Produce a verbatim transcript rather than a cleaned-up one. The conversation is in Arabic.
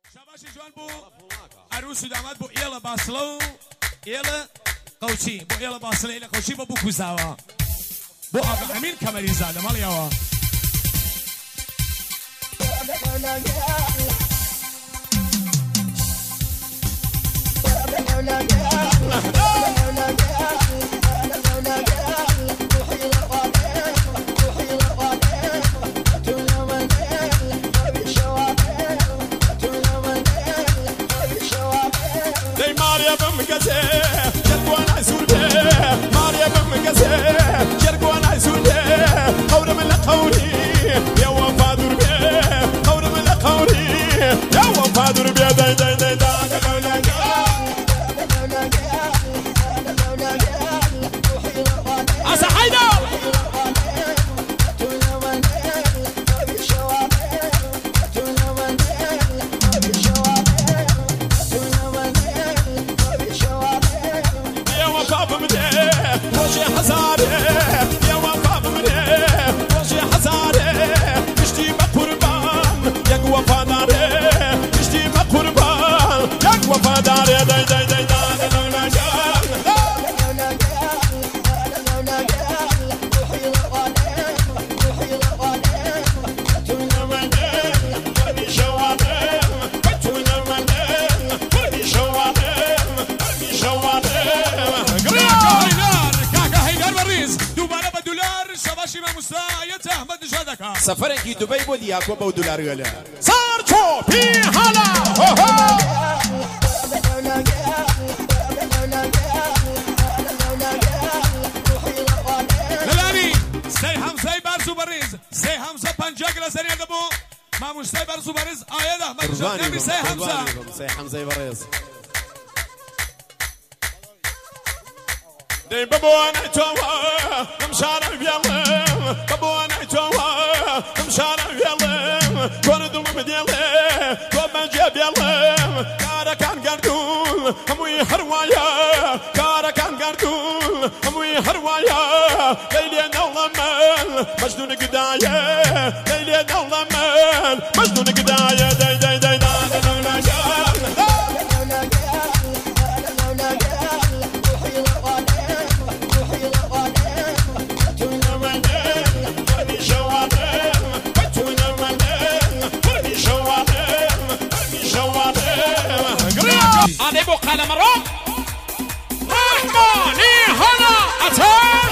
شباشی جوان بو عروس و داماد بو ایلا باسلو ایلا قوچی بو ایلا باسلو ایلا قوچی بو بو کوزاوا بو آقا امین کمری زاده مال یاوا سفرێکی دوبەی بۆ دیاکۆ بەو دولارگەلە سارچۆ پی هەڵا لەلانی سەی هەمزەی بەرز و بەڕێز سەی هەمزە پەنجەک لە سەریە دەبوو مامۆستای بەرز و بەڕێز ئایەدا مەجدەمی سەی هەمزە سەی هەمزەی بەڕێز دەی ببوانەی تۆوە ئەم شارە بێڵم ببوانەی تۆوە ئەم شارە بێڵم کۆنە دڵم بدێڵێ تۆ بەنجێ بێڵم کارەکان گەردوون هەمووی هەروایە کارەکان گەردوون هەمووی هەروایە دەی لێ نەوڵە من مەجنون گدایە دەی لێ نەوڵە من مەجنون گدایە دەی دەی دەی أنا بقى لمرة رحماني هلا أتى